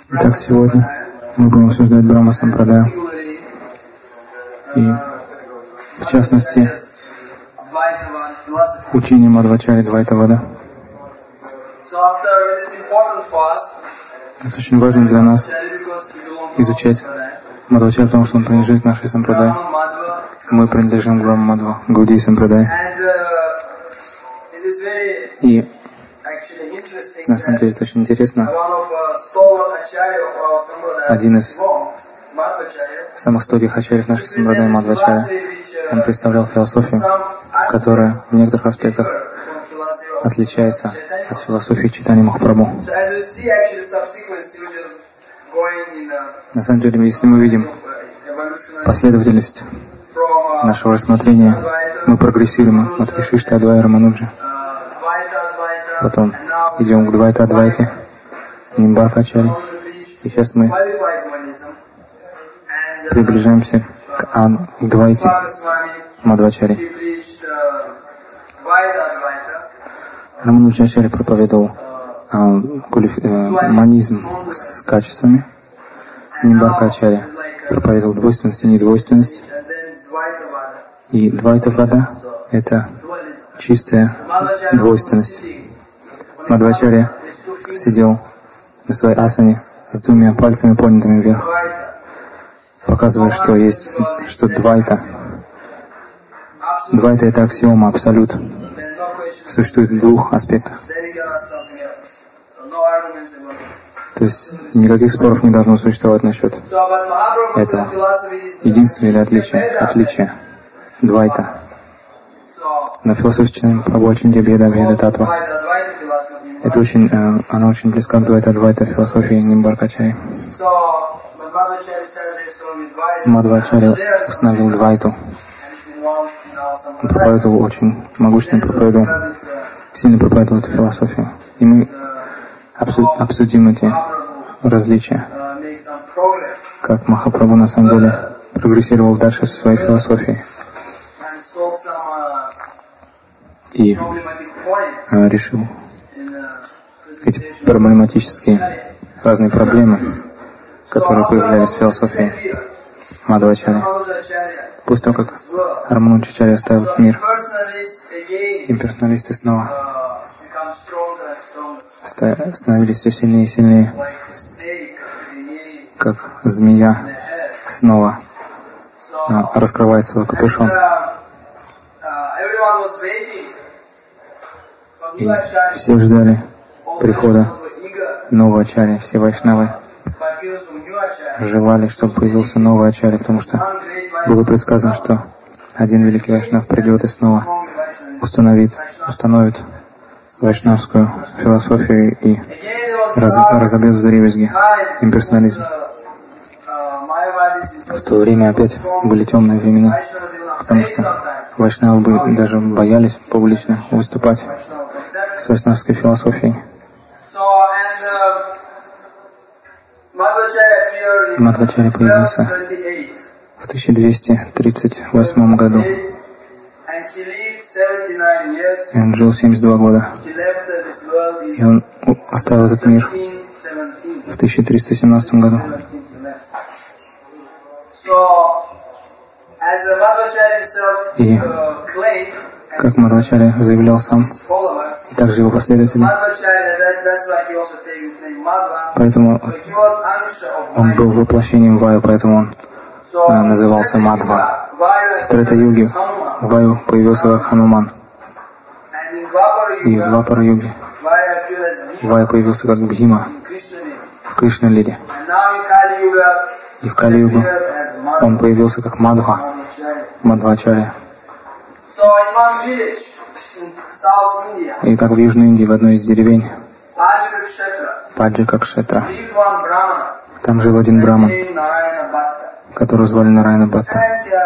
Итак, сегодня мы будем обсуждать Брахма Сампрадаю. И, в частности, учение Мадхвачарьи Двайтавада. Это очень важно для нас изучать Мадхвачарью, потому что он принадлежит нашей Сампрадае. Мы принадлежим к Брахма Мадхва, Гаудия Сампрадае. И на самом деле это очень интересно. Один из самых стойких ачарьев нашей Сампрадае, Мадхвачарья, он представлял философию, которая в некоторых аспектах отличается от философии Чайтаньи Махапрабху. На самом деле, если мы видим последовательность нашего рассмотрения, мы прогрессируем от Вишишты Адвайта Рамануджи. Потом идем к Двайта Адвайте, Нимбарка Ачарьи. И сейчас мы приближаемся к Двайте Мадхвачарьи. Рамануджа Ачарья проповедовал монизм с качествами. Нимбарка Ачарья проповедовал двойственность и недвойственность. И Двайтавада — это чистая двойственность. Мадхвачарья сидел на своей асане с двумя пальцами поднятыми вверх, показывая, что есть, что Двайта. Двайта — это аксиома, абсолют. Существует в двух аспектах. То есть никаких споров не должно существовать насчет этого. Единство или отличие? Отличие. Двайта. На философии Чайтаньи Махапрабху очень Беда Татва. Это очень, она очень близка к Двайта философии Нимбарка Ачарьи. Мадхвачарья установил Двайту. Он проповедовал очень могущественно, сильно проповедовал эту философию. И мы обсудим эти различия. Как Махапрабху на самом деле прогрессировал дальше со своей философией. И решил эти проблематические разные проблемы, которые появлялись в философии Мадхвачарьи. После того, как Рамануджа Ачарья оставил этот мир, имперсоналисты снова становились все сильнее и сильнее, как змея снова раскрывает свой капюшон. И все ждали прихода нового ачарьи, все вайшнавы желали, чтобы появился новый ачарья, потому что было предсказано, что один великий вайшнав придет и снова установит вайшнавскую философию и разобьет вдребезги имперсонализм. В то время опять были темные времена, потому что вайшнавы даже боялись публично выступать с вайшнавской философией. Мадхвачарья появился в 1238 году. И он жил 72 года. И он оставил этот мир в 1317 году. И как Мадхвачарья заявлял сам, и также его последователи, поэтому он был воплощением Ваю, поэтому он назывался Мадхва. В Трета-юге Ваю появился как Хануман. И в Двапара-юге Ваю появился как Бхима в Кришна-лиле. И в Кали-югу он появился как Мадхва, Мадхвачарья. И так в Южной Индии, в одной из деревень, Паджика-кшетра, там жил один браман, которого звали Нараяна Бхатта.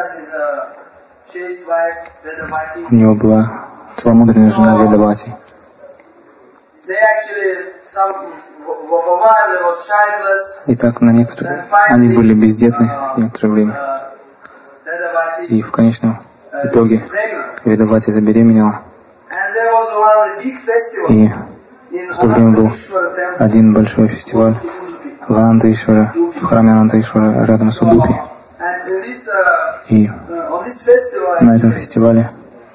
У него была целомудренная жена Ведавати. И так они были бездетны некоторое время. И в конечном итоге Ведавати забеременела. И в то время был один большой фестиваль в Анантаишваре, в храме Анантаишвара рядом с Удупи. И на этом фестивале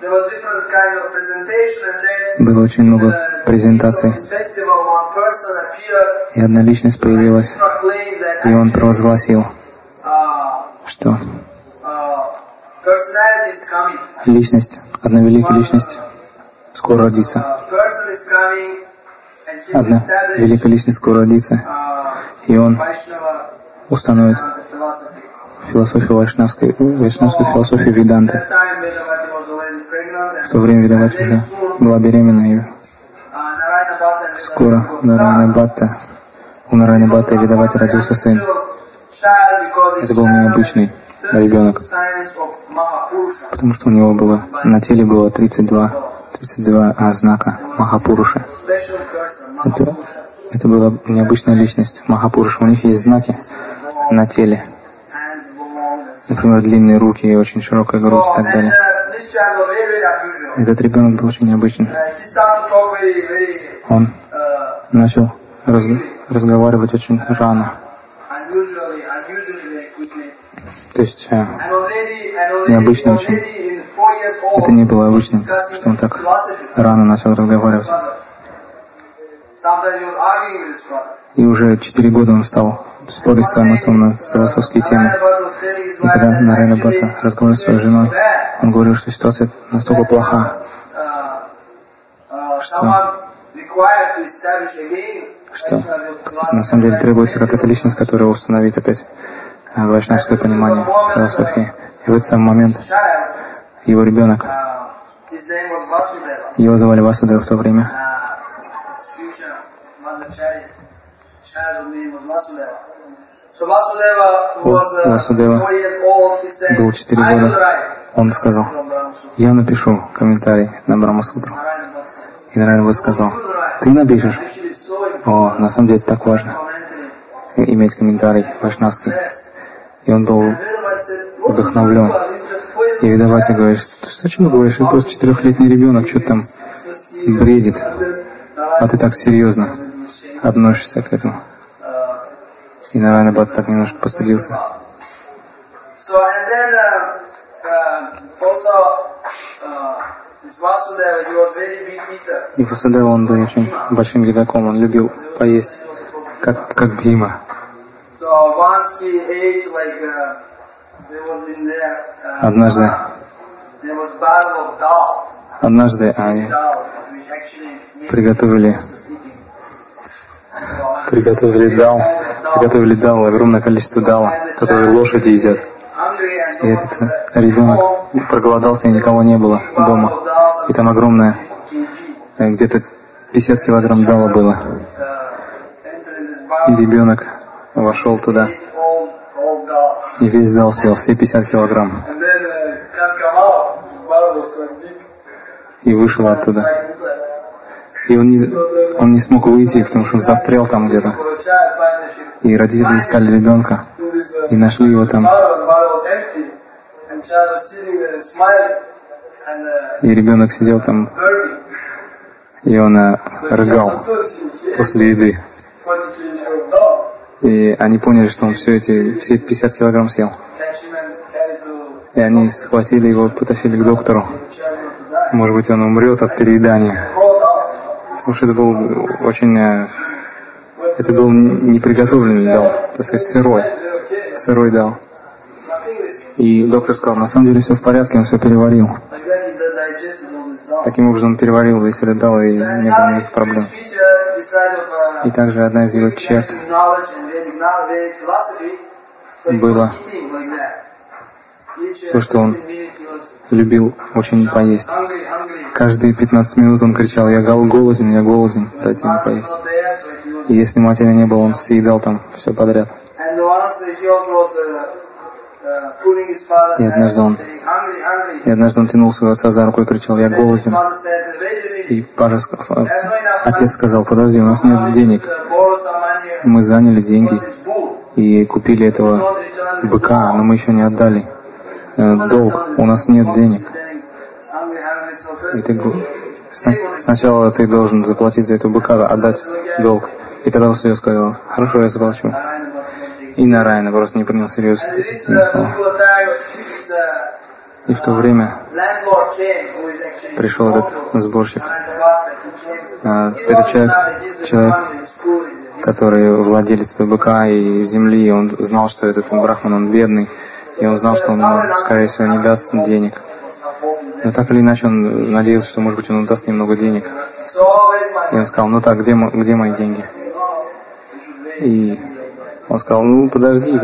было очень много презентаций. И одна личность появилась, и он провозгласил, что личность, одна великая личность скоро родится. Одна великая личность скоро родится, и он установит философию вайшнавскую философию Веданты. В то время Ведавати уже была беременна, и скоро у Нараяна Бхатта и Ведавати родился сын. Это был необычный ребенок, потому что у него было на теле было 32 знака Махапуруши. Это была необычная личность Махапуруша. У них есть знаки на теле. Например, длинные руки и очень широкая грудь и так далее. Этот ребенок был очень необычен. Он начал разговаривать очень рано. То есть необычно очень. Это не было обычным, что он так рано начал разговаривать. И уже 4 года он стал спорить с своим отцом на философские темы. И когда Нараяна Бхатта разговаривал с своей женой, он говорил, что ситуация настолько плоха, что на самом деле требуется какая-то личность, которая установит опять вайшнавское понимание философии. И в этот самый момент его ребенок, его звали Васудева в то время. Васудева был 4 года. Он сказал, я напишу комментарий на Брахма-сутру. И Нараяна Бхатта сказал, ты напишешь? О, на самом деле так важно иметь комментарий вайшнавский. И он был вдохновлен. И Ведавати говорит, зачем ты говоришь, это просто 4-летний ребенок, что там бредит, а ты так серьезно относишься к этому. И Нараяна Бхатта так немножко постыдился. И Васудева, он был очень большим едоком, он любил поесть, как бхима. Однажды они приготовили дал, огромное количество дала, которые лошади едят. И этот ребенок проголодался, и никого не было дома. И там огромное, где-то 50 килограмм дала было. И ребенок вошел туда и весь дал съел, все 50 килограмм. И вышел оттуда. И он не смог выйти, потому что он застрял там где-то. И родители искали ребенка и нашли его там. И ребенок сидел там, и он рыгал после еды. И они поняли, что он все 50 килограмм съел. И они схватили его, потащили к доктору. Может быть, он умрет от переедания. Потому что это был неприготовленный дал, так сказать, сырой дал. И доктор сказал, на самом деле все в порядке, он все переварил. Таким образом он переварил весь этот дал, и не было никаких проблем. И также одна из его черт было то, что он любил очень поесть. Каждые 15 минут он кричал, я голоден, дайте мне поесть. И если матери не было, он съедал там все подряд. И однажды он тянул своего отца за руку и кричал, я голоден. И отец сказал, подожди, у нас нет денег. Мы заняли деньги и купили этого быка, но мы еще не отдали долг, у нас нет денег. И сначала ты должен заплатить за этого быка, отдать долг. И тогда Васудева сказал: хорошо, я заплачу. И Нараяна просто не принял всерьез это слово. И в то время пришел этот сборщик. Этот человек, который владелец быка и земли, он знал, что этот брахман, он бедный, и он знал, что он ему, скорее всего, не даст денег. Но так или иначе он надеялся, что, может быть, он даст немного денег. И он сказал: ну так, где мои деньги? И он сказал: ну подожди.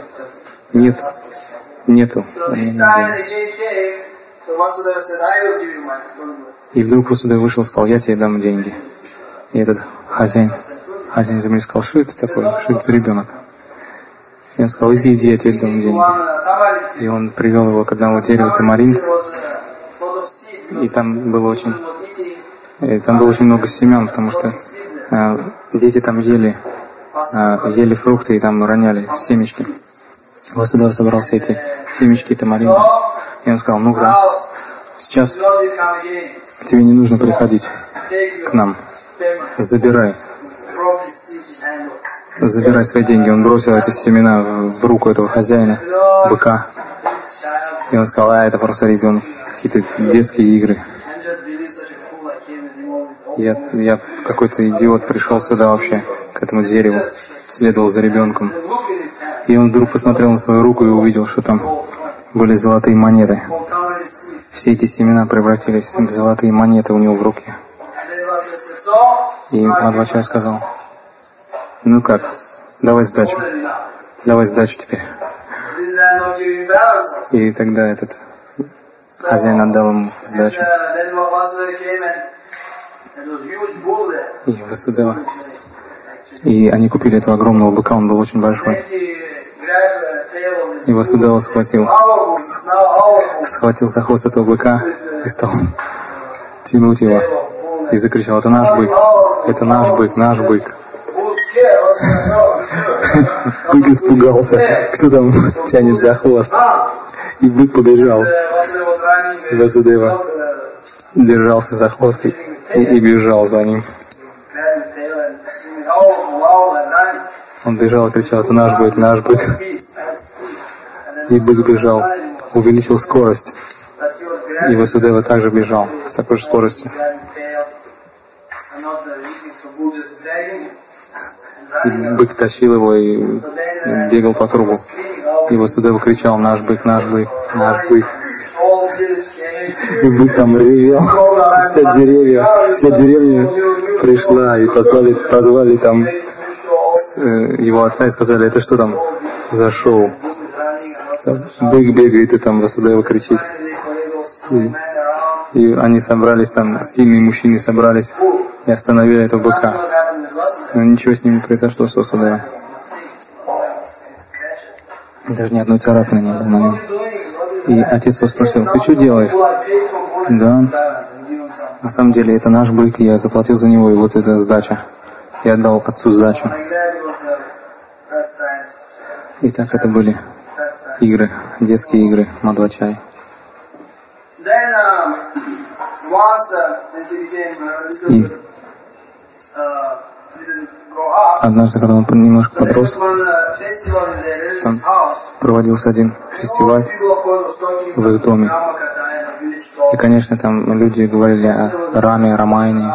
Нету. И вдруг Васудева вышел и сказал: я тебе дам деньги. И этот хозяин земли сказал: что это такое? Что это за ребенок? И он сказал: иди, я тебе дам деньги. И он привел его к одному дереву тамарин. И там было очень много семян, потому что дети там ели фрукты и там роняли семечки. Васудева собрал все эти семечки тамарина. И он сказал: ну да, сейчас тебе не нужно приходить к нам. Забирай свои деньги. Он бросил эти семена в руку этого хозяина, быка. И он сказал: это просто ребенок, какие-то детские игры. Я какой-то идиот пришел сюда вообще, к этому дереву, следовал за ребенком. И он вдруг посмотрел на свою руку и увидел, что там были золотые монеты. Все эти семена превратились в золотые монеты у него в руке. И Мадхвачарья сказал: ну как, давай сдачу теперь. И тогда этот хозяин отдал ему сдачу. И Васудева. И они купили этого огромного быка, он был очень большой. И Васудева схватил за хвост этого быка и стал тянуть его. И закричал: это наш бык, наш бык. Бык испугался, кто там тянет за хвост. И бык побежал. И Васудева держался за хвост и бежал за ним. Он бежал и кричал: это наш бык. И бык бежал, увеличил скорость. И Васудева также бежал с такой же скоростью. И бык тащил его и бегал по кругу. И Васудева кричал: наш бык. И бык там ревел. Вся деревня пришла и позвали там его отца и сказали: это что там за шоу? Бык бегает, и там Васудева кричит. И они собрались там, сильные мужчины собрались и остановили этого быка. Но ничего с ним не произошло, с Васудевой. Даже ни одной царапины не было на нем. И отец его спросил: ты что делаешь? Да, на самом деле это наш бык, я заплатил за него, и вот это сдача. Я отдал отцу сдачу. И так это были игры, детские игры Мадхвачарьи. И однажды, когда он немножко подрос, там проводился один фестиваль в их доме. И, конечно, там люди говорили о Раме, Рамайне.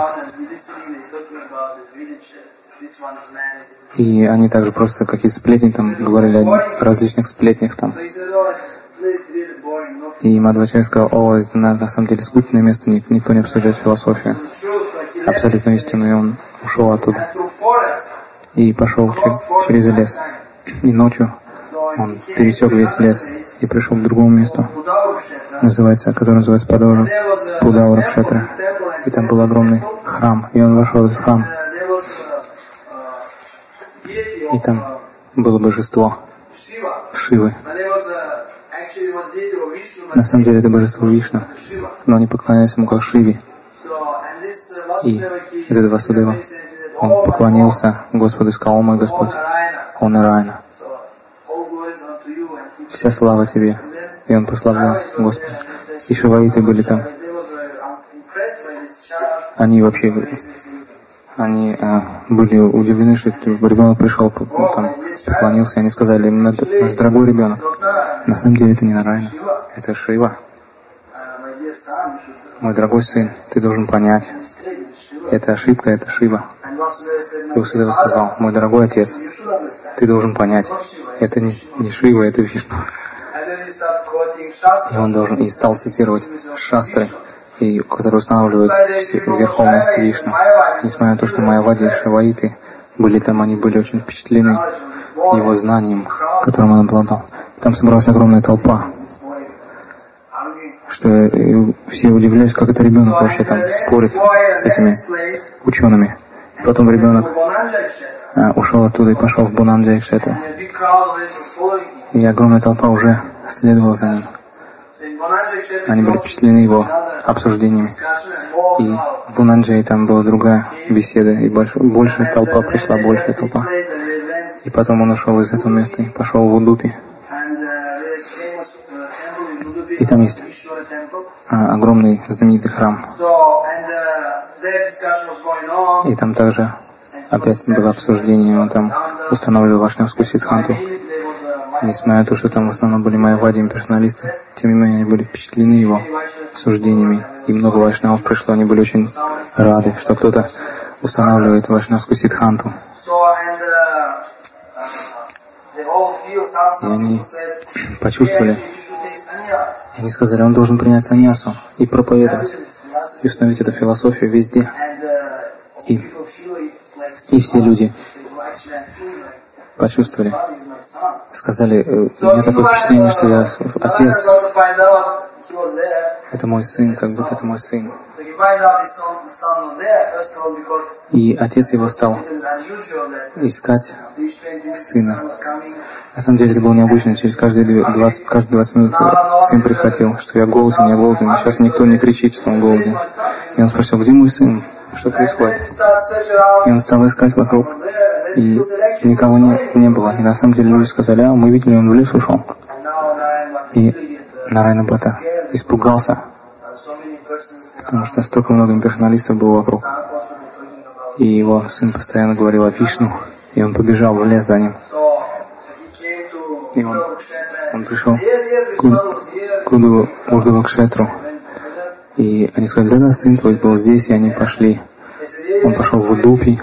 И они также просто какие-то сплетни там говорили о различных сплетнях там. И Мадхвачарья сказал: это на самом деле скучное место, никто не обсуждает философию. Абсолютно истину. И он ушел оттуда. И пошел через лес. И ночью он пересек весь лес и пришел к другому месту, которое называется Пудаура Кшетра. И там был огромный храм. И он вошел в этот храм. И там было божество Шивы. На самом деле это божество Вишну, но они поклонялись ему как Шиве. И этот Васудева, он поклонился Господу и сказал: о мой Господь, о Нараяна, вся слава Тебе. И он прославлял Господа. И шиваиты были там. Они вообще они были удивлены, что ребенок пришел, там, поклонился, и они сказали, им наш дорогой ребенок. На самом деле это не Нараяна, это Шива. Мой дорогой сын, ты должен понять, это ошибка, это Шива. И Васудева сказал, мой дорогой отец, ты должен понять, это не Шива, это Вишну. И он должен, и стал цитировать шастры, которые устанавливают верховность Вишну. Несмотря на то, что Майявади и Шиваиты были там, они были очень впечатлены его знанием, которым он обладал. Там собралась огромная толпа, что все удивлялись, как это ребенок вообще там спорит с этими учеными. Потом ребенок ушел оттуда и пошел в Бунанджай-Кшетра. И огромная толпа уже следовала за ним. Они были впечатлены его обсуждениями. И в Бунанджае там была другая беседа, и большая толпа пришла, большая толпа. И потом он ушел из этого места и пошел в Удупи. И там есть огромный знаменитый храм. И там также опять было обсуждение, он там устанавливал Вайшнавскую Сиддханту. Несмотря на то, что там в основном были майявади имперсоналисты, тем не менее они были впечатлены его суждениями. И много вайшнавов пришло, они были очень рады, что кто-то устанавливает Вайшнавскую Сиддханту. И они почувствовали, и они сказали, он должен принять саньясу и проповедовать, и установить эту философию везде. И все люди почувствовали, сказали, у меня такое впечатление, что я отец, это мой сын, как будто это мой сын. И отец его стал искать сына. На самом деле это было необычно, через каждые 20 минут сын приходил, что я голоден, я голоден. Сейчас никто не кричит, что он голоден. И он спросил, где мой сын? Что происходит? И он стал искать вокруг, и никого не было. И на самом деле люди сказали, мы видели, он в лес ушел. И Нараяна Бхатта испугался, потому что столько много имперсоналистов было вокруг. И его сын постоянно говорил о Вишну, и он побежал в лес за ним. И он пришел к Урдхава-кшетру. И они сказали, да, сын твой был здесь, и они пошли. Он пошел в Удупи.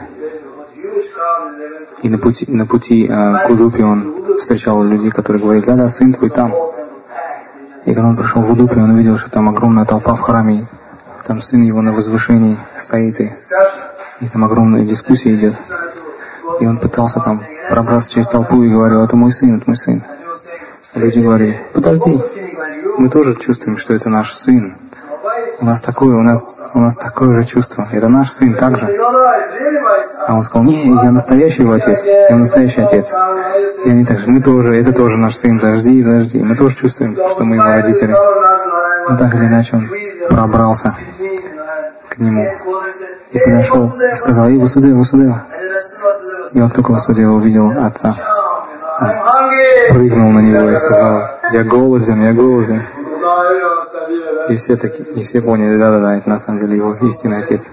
И на пути к Удупи он встречал людей, которые говорили, да, сын твой там. И когда он пришел в Удупи, он увидел, что там огромная толпа в храме. Там сын его на возвышении стоит, и там огромная дискуссия идет. И он пытался там пробраться через толпу и говорил, это мой сын, это мой сын. А люди говорили, подожди, мы тоже чувствуем, что это наш сын. У нас такое же чувство. Это наш сын также. А он сказал, не, я настоящий его отец. Я настоящий отец. И они также, мы тоже, это тоже наш сын. Подожди. Мы тоже чувствуем, что мы его родители. Но так или иначе он пробрался к нему. И подошел и сказал, Васудева. И как только Васудева увидел отца, он прыгнул на него и сказал, я голоден. И все поняли, да, это на самом деле его истинный отец.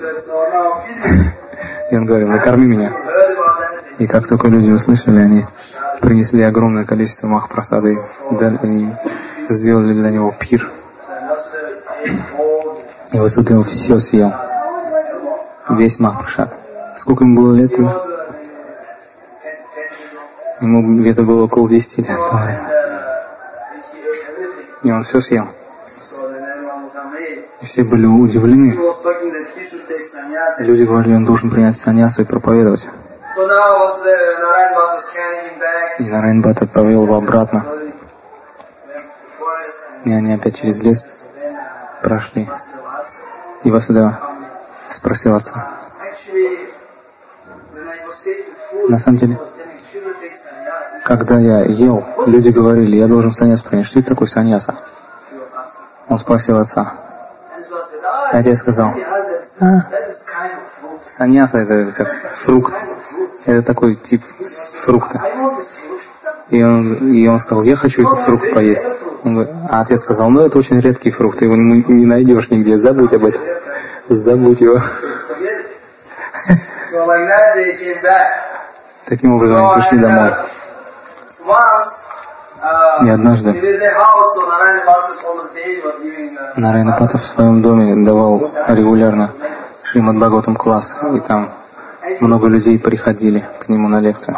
И он говорил, накорми меня. И как только люди услышали, они принесли огромное количество махапрасады и сделали для него пир. И Васудева все съел. Весь махапрасад. Сколько ему было лет? Ему где-то было около 10 лет. И он все съел. И все были удивлены. Люди говорили, он должен принять саньясу и проповедовать. И Нараяна Бхатта повел его обратно. И они опять через лес прошли. И Васудева спросил отца. На самом деле, когда я ел, люди говорили, я должен саньяс принять. Что это такое саньяса? Он спросил отца. И отец сказал, саньяса это как фрукт. Это такой тип фрукта. И он сказал, я хочу этот фрукт поесть. А отец сказал, это очень редкий фрукт, его не найдешь нигде, забудь об этом. Забудь его. Таким образом они пришли домой. И однажды Нараяна Бхатта в своем доме давал регулярно Шримад Бхагаватам класс, и там много людей приходили к нему на лекцию.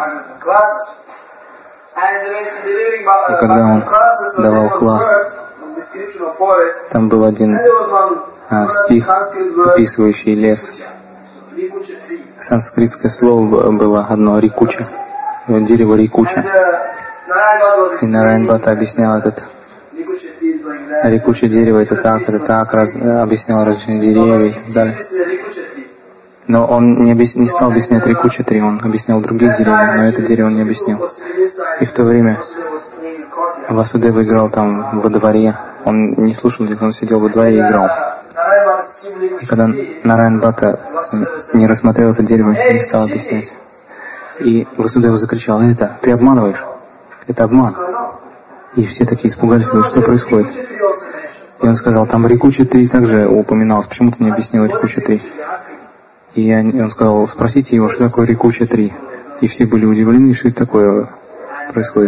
И когда он давал класс, там был один стих, описывающий лес. Санскритское слово было одно — рикуча, дерево рикуча. И Нараян Бхатта объяснял этот рикуча дерево, это так, объяснял различные деревья и так далее. Но он не стал объяснять рикуча три, он объяснял другие деревья, но это дерево он не объяснил. И в то время Васудева играл там во дворе, он не слушал, он сидел во дворе и играл. И когда Нараян Бхатта не рассмотрел это дерево, не стал объяснять. И Васудева закричал: «Это, ты обманываешь, это обман». И все такие испугались, что происходит. И он сказал: там рикуча три также упоминалось, почему ты не объяснил рикуча три? И он сказал: спросите его, что такое рикуча три. И все были удивлены, что это такое происходит.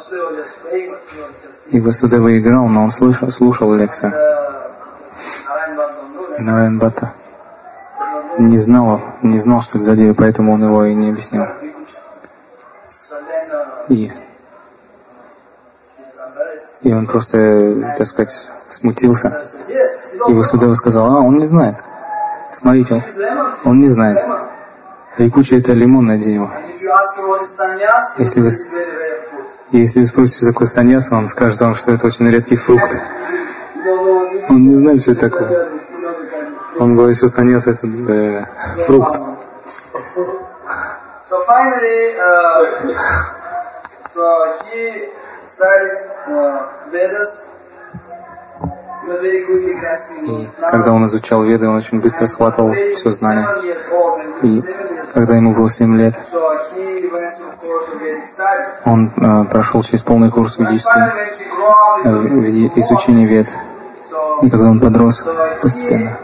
И Васудева играл, но он слушал лекцию. Нараян Бхатта не знал, что это за дерево, поэтому он его и не объяснил. И он просто, так сказать, смутился. И Васудева сказал: он не знает. Смотрите, он не знает. Рикуча — это лимонное дерево. Если вы спросите, что такое саньяса, он скажет вам, что это очень редкий фрукт. Он не знает, что это такое. Он говорит, что саньяса — это фрукт. И когда он изучал Веды, он очень быстро схватывал все знания. И когда ему было 7 лет, он прошел через полный курс изучения Вед. И когда он подрос, постепенно,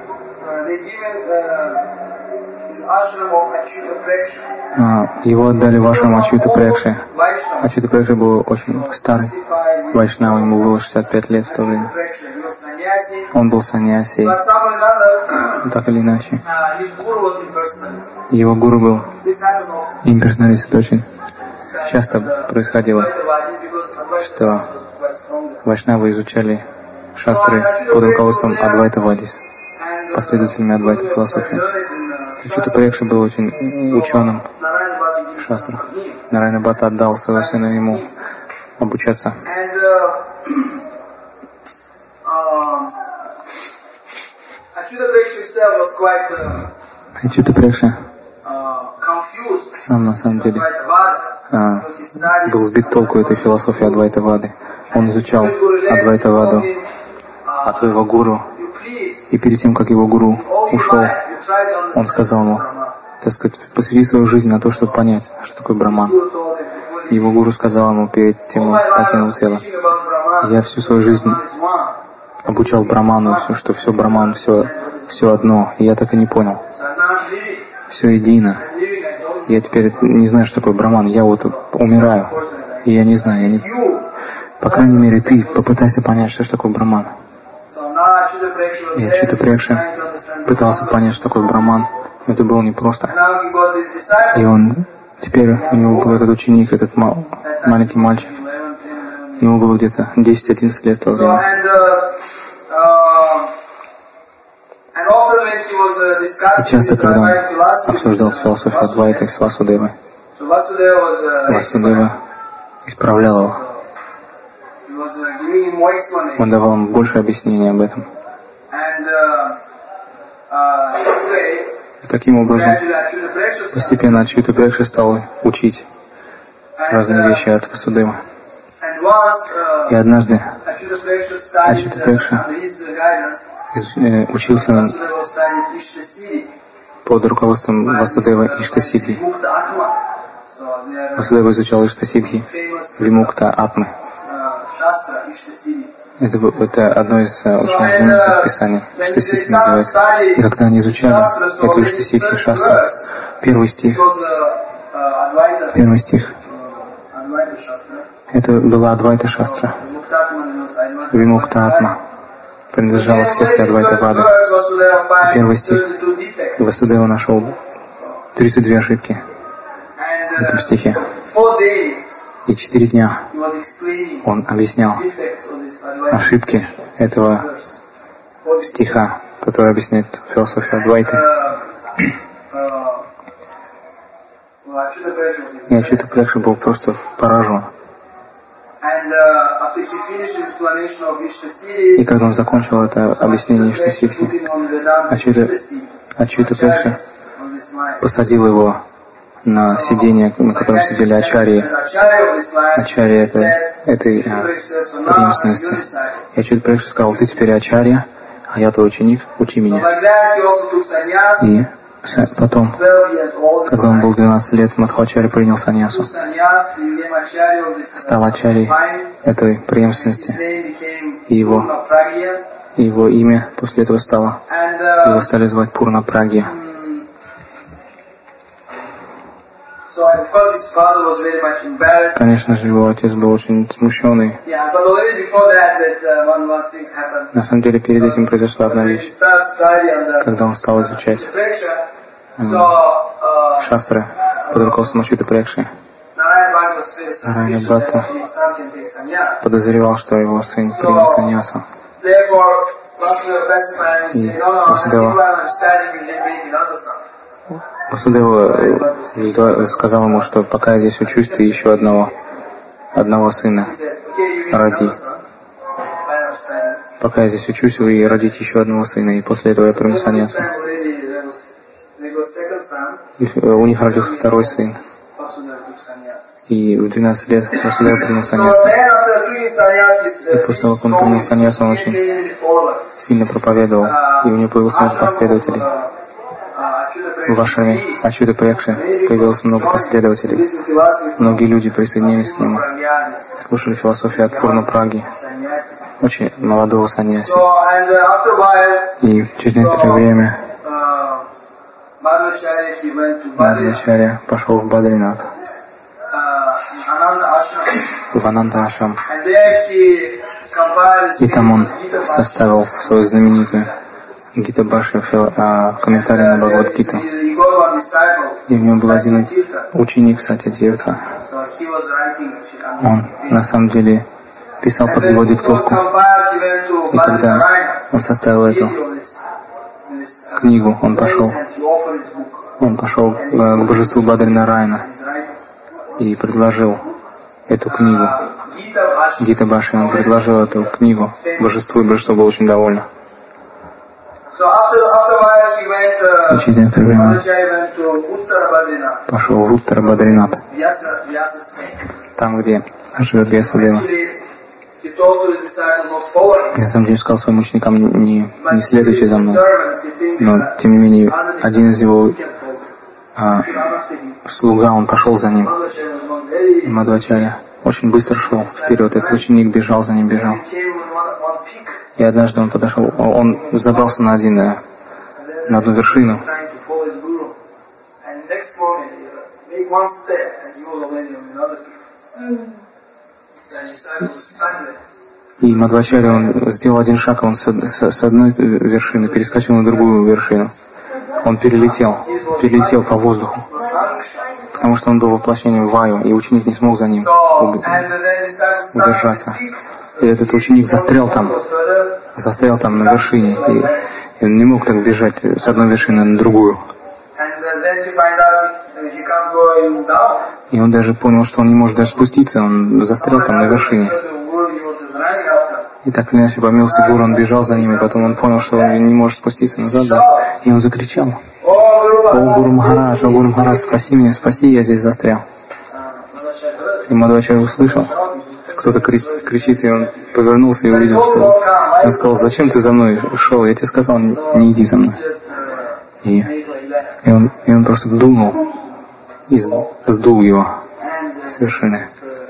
его отдали в ашрам Ачюта Прекши. Ачюта Прекши был очень старый вайшнава, ему было 65 лет в то время. Он был саньяси, так или иначе. Его гуру был имперсоналист. Это очень часто происходило, что вайшнавы изучали шастры под руководством Адвайта Вадис, последователями Адвайта философии. Ачюта Прекши был очень ученым в шастрах. Нараяна Бхатта отдал своего сына ему обучаться. Ачюта Прекши сам на самом деле был сбит толку этой философии Адвайта Вады. Он изучал Адвайта Ваду от своего гуру, и перед тем, как его гуру ушел, он сказал ему, так сказать, посвяти свою жизнь на то, чтобы понять, что такое Браман. Его гуру сказал ему перед тем, как покинул тело: я всю свою жизнь обучал Браману, что все Браман, все одно, и я так и не понял. Все едино. Я теперь не знаю, что такое Браман. Я вот умираю, и я не знаю. По крайней мере, ты попытайся понять, что такое Браман. И Ачюта Прекши пытался понять, что такое Браман. Это было непросто. И теперь у него был этот ученик, этот маленький мальчик. Ему было где-то 10-11 лет в то время. И часто, когда он обсуждал философию Адвайты с Васудевой, Васудева исправлял его. Он давал ему больше объяснений об этом. И таким образом, постепенно Ачюта Прекши стал учить разные вещи от Васудевы. И однажды Ачюта Прекши учился под руководством Васудева Иштасидхи. Васудева изучал Иштасидхи, Вимукта Атмы. Это одно из очень знаменитых писаний. Иштасидхи называется. И когда они изучали эту Иштасидхи шастру, Первый стих. Это была Адвайта Шастра. Вимукта Атма принадлежала к секте Адвайта Вады. Первый стих. Васудева нашел 32 ошибки в этом стихе. И 4 дня он объяснял ошибки этого стиха, который объясняет философию Адвайты. И Ачюта Прекша был просто поражен. И когда он закончил это объяснение Вишну-ситхи, Ачюта Прекша посадил его на сиденье, на котором сидели ачарьи. Ачарьи этой преемственности. И Ачюта Прекша сказал: ты теперь ачарья, а я твой ученик, учи меня. И потом, когда он был 12 лет, Мадхвачарья принял саньясу, стал ачарьей этой преемственности, и его имя после этого стало, его стали звать Пурна Прагья. Конечно же, его отец был очень смущенный. На самом деле, перед этим произошла одна вещь. Когда он стал изучать шастры под руководством Ачюты Прекши, Нарайана Бхатта подозревал, что его сын принял саньясу. И Васудева сказал ему, что пока я здесь учусь, ты еще одного сына роди. Пока я здесь учусь, вы родите еще одного сына, и после этого я приму саньясу. И у них родился второй сын. И в 12 лет Васудева принял саньясу. И после того, как он принял саньясу, он очень сильно проповедовал, и у него появилось много последователей. В ашраме Ачюты Прекши появилось много последователей. Многие люди присоединились к нему, слушали философию от Пурна Праги, очень молодого саньяси. И через некоторое время Мадхвачарья пошел в Бадринат, в Ананда Ашрам. И там он составил свою знаменитую Гита Баши, комментарий на Бхагавад-гиту. И у него был один ученик, Сатья Тиртха. Он на самом деле писал под его диктовку. И когда он составил эту книгу, он пошел к божеству Бадринарайана и предложил эту книгу. Гита Баши, он предложил эту книгу божеству, и божество было очень довольно. И через некоторое время пошел в Уттара Бадринат, там, где живет Вьясадева. Я на самом деле сказал своим ученикам: не следуйте за мной. Но, тем не менее, один из его слуга, он пошел за ним. И Мадхвачарья очень быстро шел вперед. Этот ученик бежал за ним, бежал. И однажды он подошел, он забрался на одну вершину. И Мадхвачарья, он сделал один шаг, он с одной вершины перескочил на другую вершину. Он перелетел по воздуху, потому что он был воплощением Ваю, и ученик не смог за ним удержаться. И этот ученик застрял там на вершине, и он не мог так бежать с одной вершины на другую. И он даже понял, что он не может даже спуститься, он застрял там на вершине. И так или иначе, по милости Гуру, он бежал за ним, и потом он понял, что он не может спуститься назад, да. И он закричал: «О, Гуру Махарадж, спаси меня, спаси, я здесь застрял». И Мадхвачарья услышал, кто-то кричит, и он повернулся и увидел, что... Он сказал: «Зачем ты за мной шел? Я тебе сказал, не иди за мной». И он просто дунул и сдул его с вершины.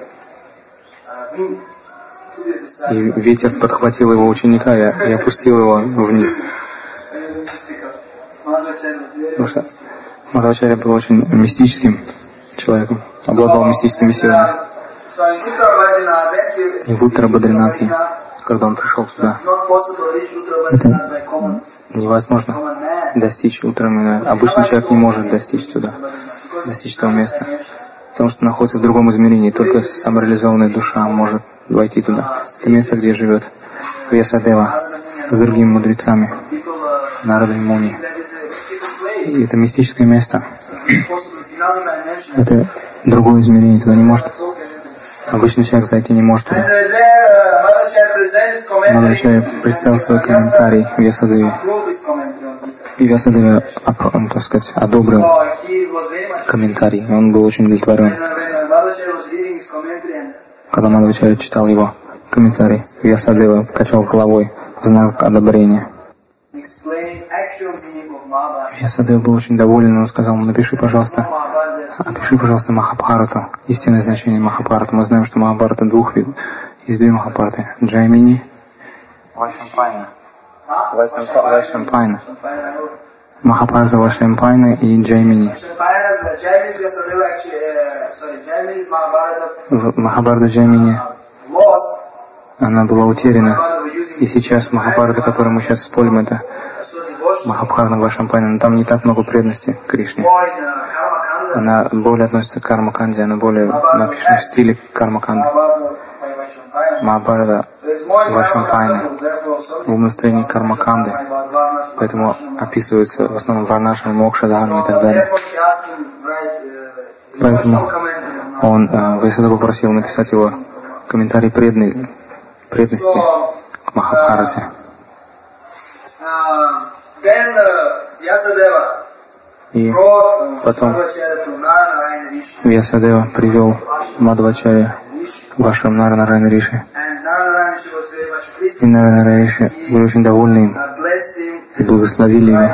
И ветер подхватил его ученика и опустил его вниз. Потому что Мадхвачарья был очень мистическим человеком, обладал мистическими силами. И в Уттара-Бадринатхе, когда он пришел туда, это невозможно достичь Уттара-Бадринатха. Обычный человек не может достичь туда, достичь этого места, потому что находится в другом измерении. Только самореализованная душа может войти туда. Это место, где живет Вьясадева с другими мудрецами, Нарада и Муни. И это мистическое место. Это другое измерение, туда не может. Обычный человек зайти не может туда. Мадхвачарья представил свой комментарий Вьясадеве. И Вьясадева, так сказать, одобрил комментарий. Он был очень удовлетворен. Когда Мадхвачарья читал его комментарий, Вьясадева качал головой в знак одобрения. Вьясадева был очень доволен, он сказал ему: опиши, пожалуйста, Махабхарату, истинное значение Махабхарата. Мы знаем, что Махабхарата двух видов. Есть две Махабхараты. Джаймини, Вайшампайна. Махабхарата Вайшампайна и Джаймини. Махабхарата Джаймини, она была утеряна. И сейчас Махабхарата, которую мы сейчас используем, это Махабхарата Вайшампайна, но там не так много преданности Кришне. Она более относится к кармаканде, она более написана в стиле кармаканды. Махабхарата Вайшампайна в настроении кармаканды, поэтому описывается в основном варнашам, мокша, дхарма и так далее. Поэтому он Вьясадева попросил написать его комментарий преданности к Махабхарате. И потом Вьясадева привел Мадхвачарья в ашрам Нарайана Риши. И Нарайана Риши были очень довольны им и благословили его.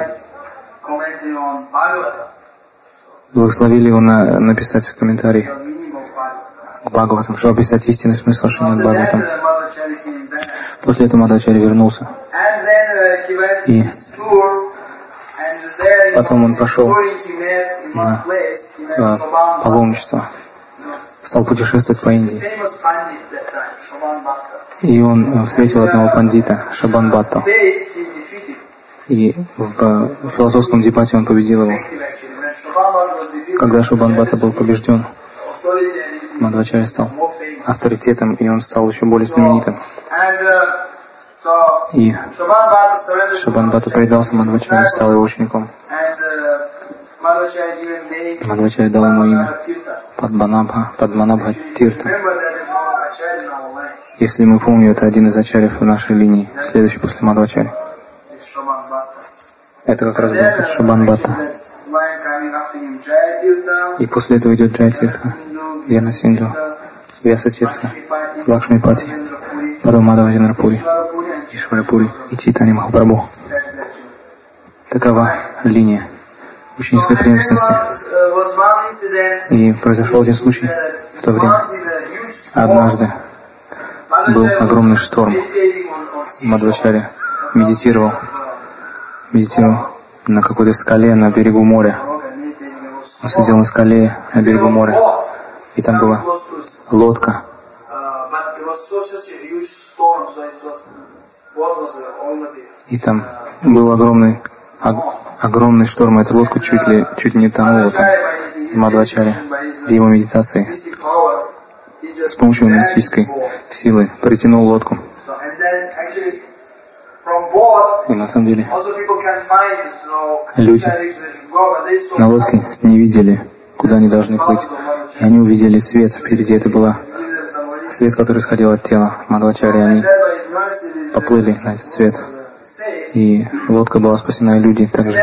Благословили его написать комментарий к Бхагаватам, чтобы описать истинный смысл Шримад Бхагаватам. После этого Мадхвачарья вернулся. И потом он пошел на паломничество, стал путешествовать по Индии. И он встретил одного пандита, Шабан Батту. И в философском дебате он победил его. Когда Шабан Батта был побежден, Мадхвачарья стал авторитетом, и он стал еще более знаменитым. И Шабан Батта предался Мадхвачарье и стал его учеником. Мадхвачарья дал ему имя Падманабха Тирта. Если мы помним, это один из ачарьев в нашей линии, следующий после Мадхвачарьи. Это как раз был Шабан Батта. И после этого идет Джая Тирта, Яна Синду, Вьяса Тирта, Лакшми Пати, потом Мадхва Пури, Ишвара Пури и Чайтанья Махапрабху. Такова линия ученической преемственности. И произошел один случай в то время. Однажды был огромный шторм. Мадхвачарья медитировал на какой-то скале на берегу моря. Он сидел на скале на берегу моря, и там была лодка. И там был огромный шторм, эта лодка чуть ли не тонула там. Мадхвачарья в его медитации с помощью мистической силы притянул лодку. И на самом деле люди на лодке не видели, куда они должны плыть. И они увидели свет впереди. Это был свет, который исходил от тела Мадхвачарьи. Они поплыли на этот свет. И лодка была спасена, и люди также.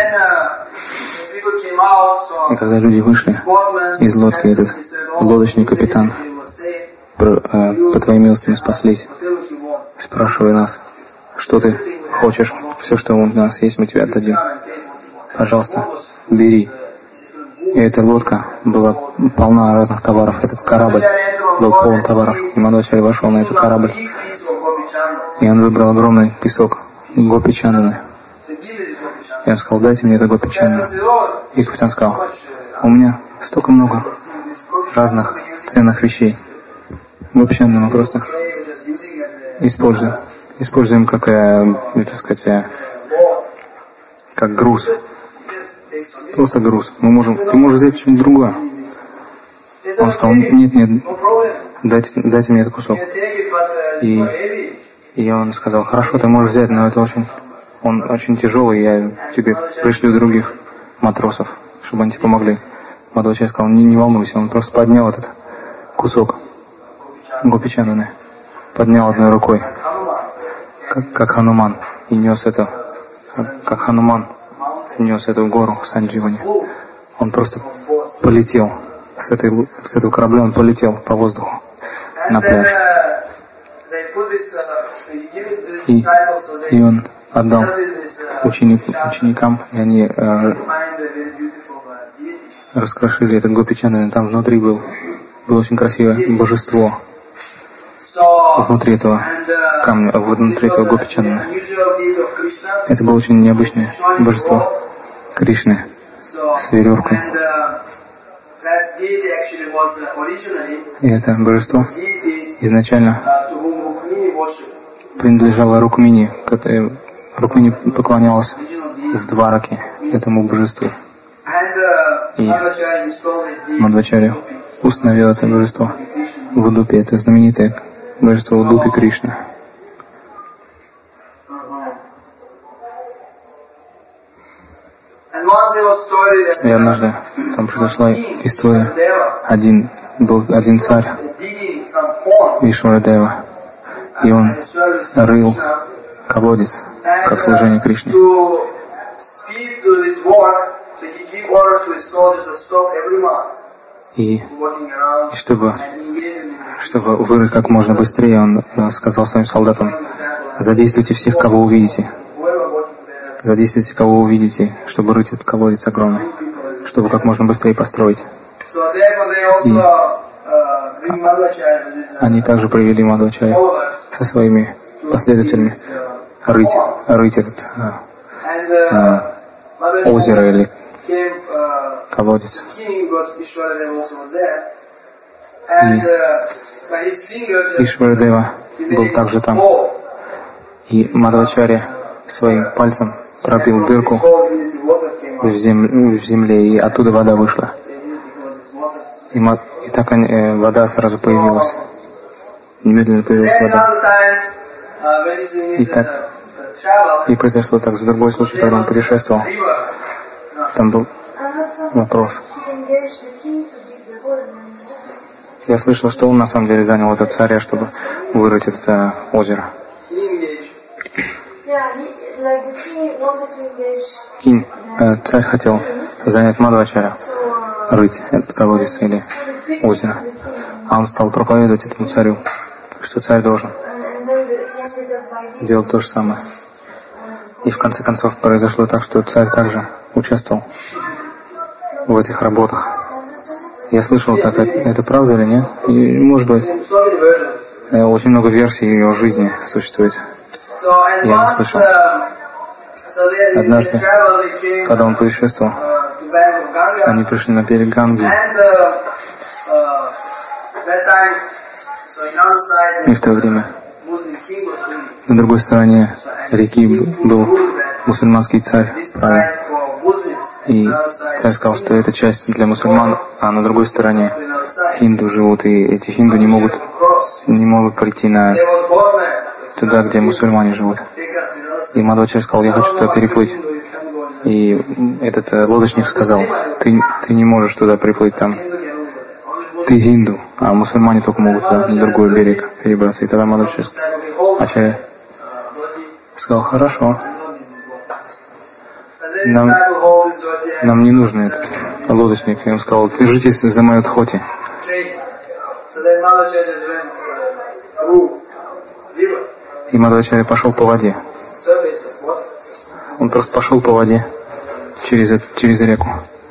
И когда люди вышли из лодки, этот лодочный капитан: по твоей милости мы спаслись, спрашивая нас, что ты хочешь, все, что у нас есть, мы тебе отдадим. Пожалуйста, бери. И эта лодка была полна разных товаров. Этот корабль был полон товаров. И Мадхвачарья вошел на этот корабль. И он выбрал огромный песок Гопи Чанданы. И он сказал, дайте мне это гопи-чанну. И капитан сказал, у меня столько много разных ценных вещей. Гопи-чанну мы просто используем как, так сказать, как груз. Просто груз. Ты можешь взять что-нибудь другое. Он сказал, нет, дайте мне этот кусок. И он сказал, хорошо, ты можешь взять, но он очень тяжелый, я тебе пришлю других матросов, чтобы они тебе помогли. Мадхвачарья сказал, не волнуйся, он просто поднял этот кусок гопи-чанны, поднял одной рукой, как Хануман, и нес это, как Хануман нес эту гору Сандживани. Он просто полетел с этого корабля, он полетел по воздуху на пляж. И он отдал ученикам, и они раскрошили этот гопи-чанну. Там внутри было очень красивое божество. Внутри этого камня, внутри этого гопи-чанны. Это было очень необычное божество Кришны с веревкой. И это божество изначально принадлежало Рукмини. Рукмини поклонялась в Двараке этому божеству. И Мадхвачарья установил это божество в Удупе. Это знаменитое божество Удупи Кришна. И однажды там произошла история. Был один царь, Вишварадева, и он рыл колодец, как служение Кришне. И чтобы вырыть как можно быстрее, он сказал своим солдатам, задействуйте всех, кого увидите. Задействуйте, кого увидите, чтобы рыть этот колодец огромный, чтобы как можно быстрее построить. И они также привели Мадхвачарью со своими последователями рыть этот озеро или колодец. И Ишварадева был также там. И Мадхвачарья своим пальцем пробил дырку в земле, и оттуда вода вышла. И так вода сразу появилась. Немедленно появилась вода. И произошло так в другой случай, когда он путешествовал. Там был вопрос. Я слышал, что он на самом деле занял этот царя, чтобы вырыть это озеро. Кинь, царь хотел занять Мадхвачарью, рыть этот колодец или озеро. А он стал проповедовать этому царю, что царь должен делать то же самое. И в конце концов произошло так, что царь также участвовал в этих работах. Я слышал, так это правда или нет? И, может быть, очень много версий его жизни существует. Я не слышал. Однажды, когда он путешествовал, они пришли на берег Ганги. И в то время на другой стороне реки был мусульманский царь, правил. И царь сказал, что это часть для мусульман, а на другой стороне хинду живут, и эти хинду не могут прийти туда, где мусульмане живут. И Мадхвачарья сказал, я хочу туда переплыть. И этот лодочник сказал, ты не можешь туда приплыть, там ты хинду, а мусульмане только могут туда, на другой берег перебраться. И тогда Мадхвачарья сказал, хорошо, нам не нужен этот лодочник. И он сказал, держитесь за мою дхоти. И Мадхвачарья пошел по воде. Он просто пошел по воде через реку.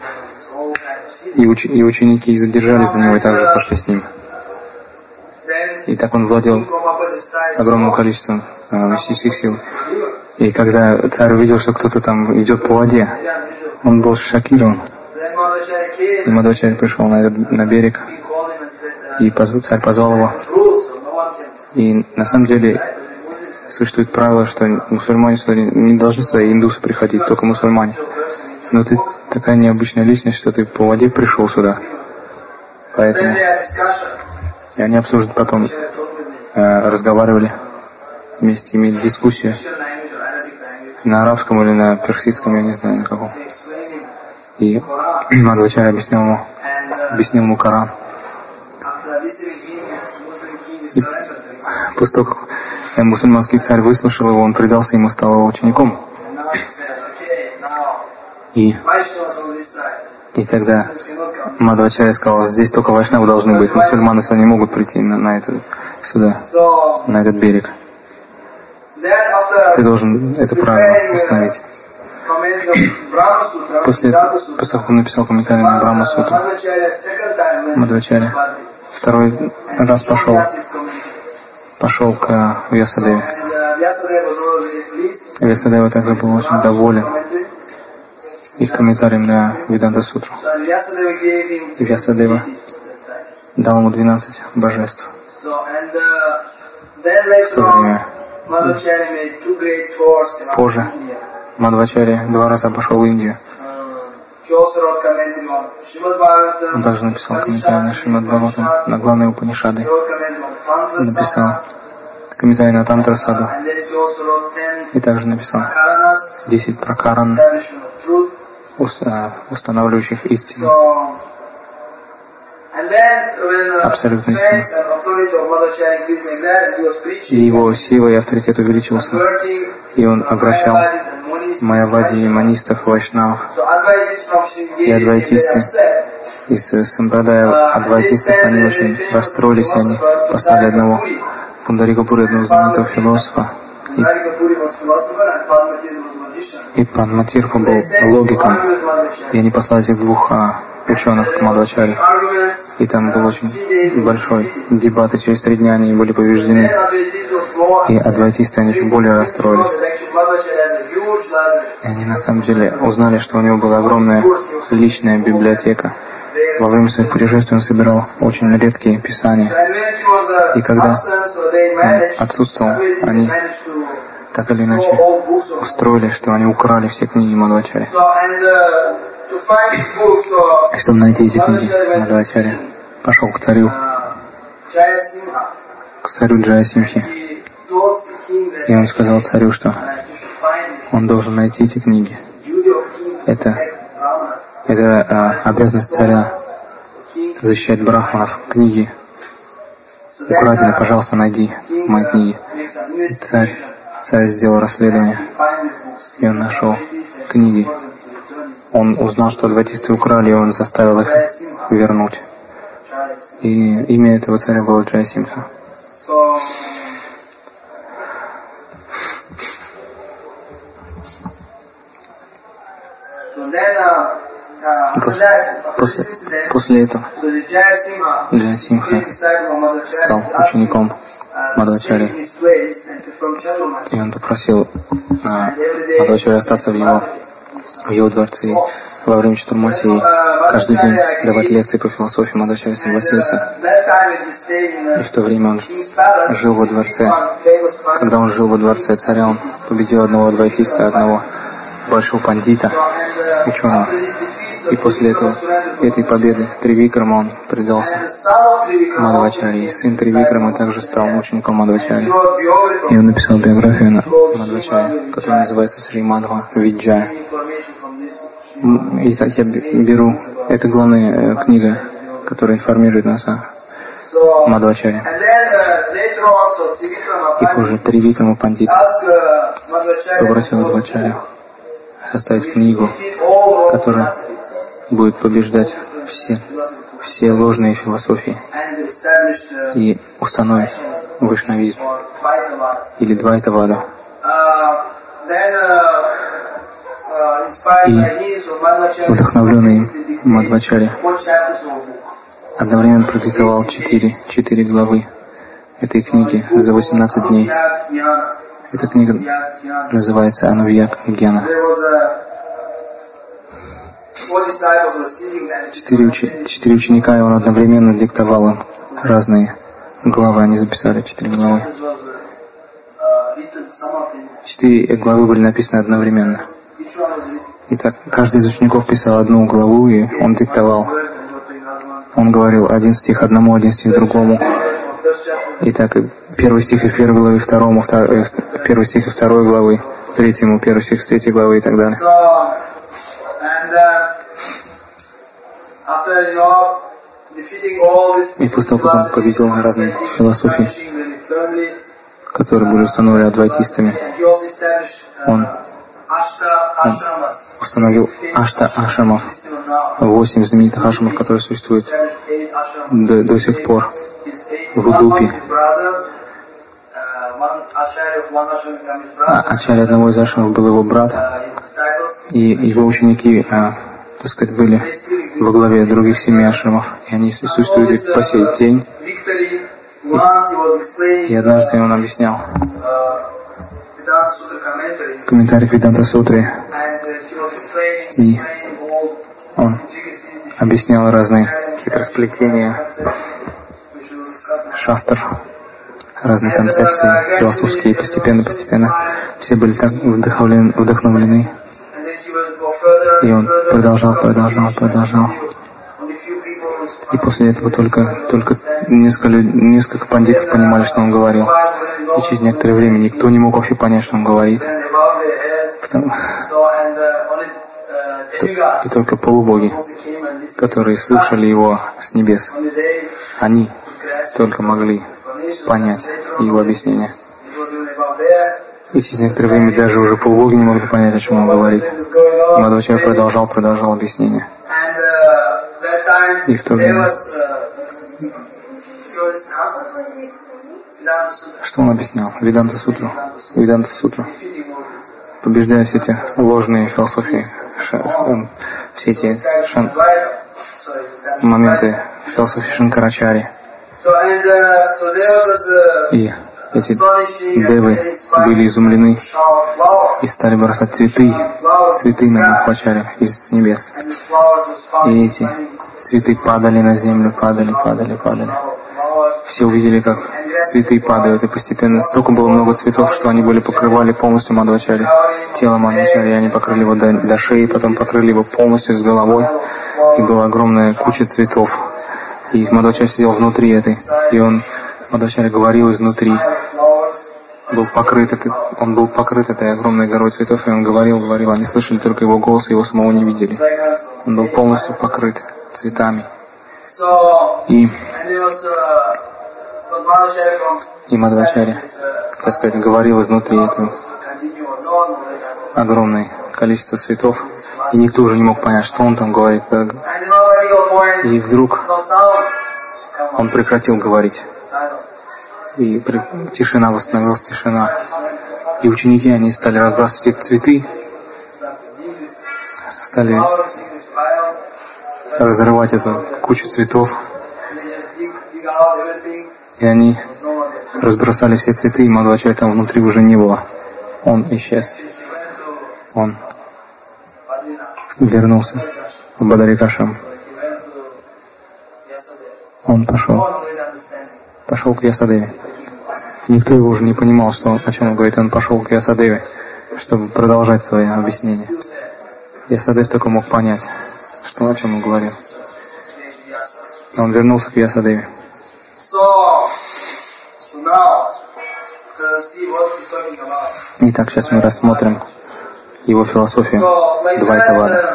И ученики задержались за него и также пошли с ним. И так он владел огромным количеством мистических сил. И когда царь увидел, что кто-то там идет по воде, он был шокирован. И Мадхвачарья пришел на берег, и царь позвал его. И на самом деле существует правило, что мусульмане сюда не должны сюда индусы приходить, только мусульмане. Но ты такая необычная личность, что ты по воде пришел сюда. Поэтому... И они обсуждали потом, разговаривали вместе, имели дискуссию на арабском или на персидском, я не знаю на каком. И Мадхвачарья объяснил ему Коран. И после того, как мусульманский царь выслушал его, он предался ему, стал его учеником. И тогда Мадхвачарья сказал, здесь только вайшнавы должны быть, мусульманы сюда не могут прийти на этот берег. Ты должен это правило установить. После того, как он написал комментарий на Брахма-сутру, Мадхвачарья второй раз пошел к Вьясадеве. Вьясадева также был очень доволен их комментарием на Веданта-сутру. И Вьясадева дал ему 12 божеств. В то время позже Мадхвачарья 2 раза пошел в Индию. Он также написал комментарий на Шримад Бхагаватам, на главные Упанишады. Написал комментарий на Тантра Саду. И также написал 10 пракаран, устанавливающих истину. Абсолютно истину. И его сила и авторитет увеличился. И он обращал майявади и манистов, вайшнавов и адвайтисты. Из сампрадая адвайтистов они очень расстроились, и они послали одного Пундарика Пури, одного знаменитого философа. И Падматирха был логиком. И они послали этих двух ученых к Мадхвачарье. И там был очень большой дебат, и через 3 дня они были побеждены. И адвайтисты, они еще более расстроились. И они на самом деле узнали, что у него была огромная личная библиотека. Во время своих путешествий он собирал очень редкие писания. И когда он отсутствовал, они так или иначе устроили, что они украли все книги Мадхвачарьи. И чтобы найти эти книги, Мадхвачарья пошел к царю Джаясимхи. И он сказал царю, что он должен найти эти книги. Это обязанность царя защищать брахманов. Книги украдены, пожалуйста, найди мои книги. И царь сделал расследование, и он нашел книги. Он узнал, что адвайтисты украли, и он заставил их вернуть. И имя этого царя было Джаясимха. После этого Джаясимха стал учеником Мадхвачарьи. И он попросил Мадхвачарьи остаться в его дворце. И во время Чатурмаси каждый день давать лекции по философии. Мадхвачарья согласился. И в то время он жил во дворце. Когда он жил во дворце царя, он победил одного адвайтиста, одного большого пандита, ученого. И после этой победы Тривикрама он предался Мадхвачарье. И сын Тривикрама также стал учеником Мадхвачарьи. И он написал биографию на Мадхвачарье, которая называется Шримадва Виджая. И так я беру, это главная книга, которая информирует нас о Мадхвачарье. И позже Тривикрама Пандит попросил Мадхвачарью составить книгу, которая будет побеждать все ложные философии и установить вайшнавизм или двайтаваду. И вдохновленный им Мадхвачарья одновременно продиктовал 4 главы этой книги за 18 дней. Эта книга называется Анувьяк Гьяна. 4 ученика, и он одновременно диктовал им разные главы. Они записали 4 главы. 4 главы были написаны одновременно. Итак, каждый из учеников писал одну главу, и он диктовал. Он говорил один стих одному, один стих другому. Итак, первый стих из первой главы второму, первый стих из второй главы третьему, первый стих из третьей главы и так далее. И после того, как он победил разные философии, которые были установлены адвайтистами, он установил ашта ашрамов, 8 знаменитых ашрамов, которые существуют до сих пор в Удупе. Ачарья одного из ашрамов был его брат, и его ученики, так сказать, были во главе других 7 ашрамов, и они существуют и по сей день. И однажды он объяснял комментарий к Веданта Сутре, и он объяснял разные хитросплетения шастр, разные концепции философские, и постепенно все были так вдохновлены. И он продолжал. И после этого только несколько пандитов понимали, что он говорил. И через некоторое время никто не мог вообще понять, что он говорит. И только полубоги, которые слушали его с небес, они только могли понять его объяснение. И через некоторое время даже уже полубоги не могли понять, о чем он говорит. Мадхвачарья продолжал объяснение. И в то время, что он объяснял? Веданта Сутру. Побеждая все эти ложные философии, все эти моменты философии Шанкарачарьи. И эти девы были изумлены и стали бросать цветы на Мадхвачарью из небес. И эти цветы падали на землю, падали. Все увидели, как цветы падают, и постепенно столько было много цветов, что они покрывали полностью Мадхвачарью, тело Мадхвачарьи, они покрыли его до шеи, потом покрыли его полностью с головой, и была огромная куча цветов. И Мадхвачарья сидел внутри этой, и Мадхвачарья говорил изнутри, он был покрыт этой огромной горой цветов, и он говорил, они слышали только его голос, его самого не видели. Он был полностью покрыт цветами. И Мадхвачарья, так сказать, говорил изнутри этого огромное количество цветов, и никто уже не мог понять, что он там говорит. И вдруг он прекратил говорить. И тишина восстановилась, тишина. И ученики, они стали разбрасывать эти цветы, стали разрывать эту кучу цветов. И они разбросали все цветы, и Мадхвачарьи там внутри уже не было. Он исчез. Он вернулся в Бадарикашрам. Он пошел к Ясадеве. Никто его уже не понимал, о чем он говорит. Он пошел к Ясадеве, чтобы продолжать свои объяснения. Ясадев только мог понять, о чем он говорил. Он вернулся к Ясадеве. Итак, сейчас мы рассмотрим его философию Двайтавада.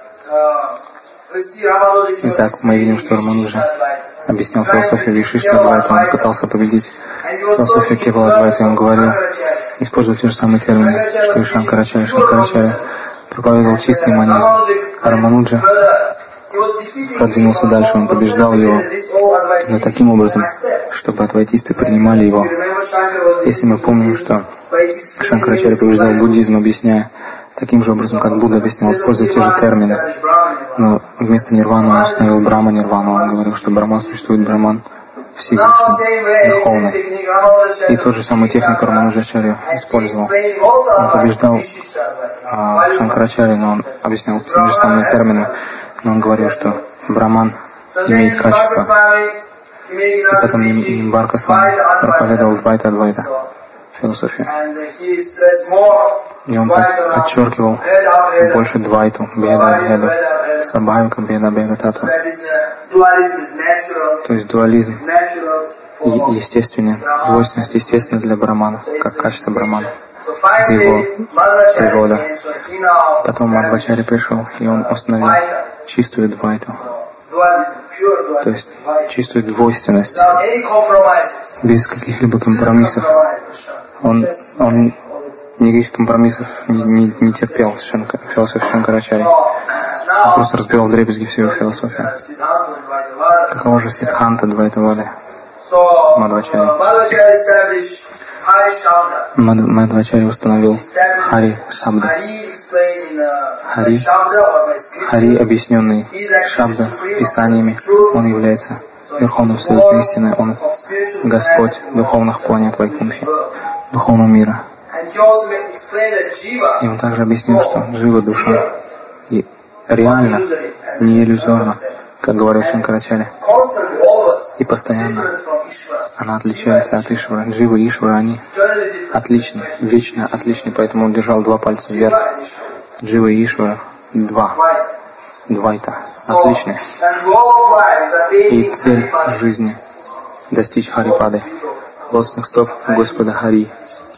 Итак, мы видим, что Рамануджа объяснял философию Вишишта Двайта, он пытался победить философию Кевала Двайта, он говорил, используя те же самые термины, что и Шанкарачарья. Шанкарачарья проповедовал чистый манизм, а Рамануджа продвинулся дальше, он побеждал его, но таким образом, чтобы адвайтисты принимали его. Если мы помним, что Шанкарачарья побеждал буддизм, объясняя таким же образом, как Будда объяснял, используя те же термины, но вместо нирваны он установил брахма-нирвану, он говорил, что брахман существует, брахман Всевышний, Духовный. И тот же самый техник Рамануджачарья использовал. Он побеждал Шанкарачарья, но он объяснял теми же самыми терминами, но он говорил, что Браман имеет качество. И потом Нимбарка Свами проповедовал Двайта-Адвайта философию. И он подчеркивал больше Двайту, Беда-Беду, Сабхавика, Беда-Беда-Татву. То есть дуализм естественен, двойственность естественна для Брамана, как качество Брамана. Это его природа. Потом Мадхвачарья пришел, и он установил чистую Двайту. То есть чистую двойственность, без каких-либо компромиссов. Он никаких компромиссов не терпел философии Шанкарачарьи. Он просто разбивал вдребезги всю его философию. Какого же Сиддханта Двайтавады Мадхвачарья? Мадхвачарья установил Хари Шабда. Хари, объясненный Шабда писаниями, он является Верховным Светом истины, он Господь духовных планет Вайкунхи, духовного мира. И он также объяснил, что жива душа и реально, не иллюзорно, как говорил Шанкарачарья, и постоянно она отличается от Ишвара. Джива и Ишвара, они отличны, вечно отличны, поэтому он держал два пальца вверх. Джива и Ишвара, Двайта, отличны. И цель жизни — достичь Харипады, лотосных стоп Господа Хари.